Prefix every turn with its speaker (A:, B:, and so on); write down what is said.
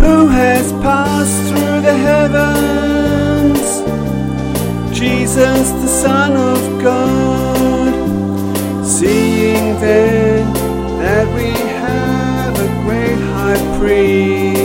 A: who has passed through the heavens, Jesus the Son of God. Seeing then that we have a great high priest,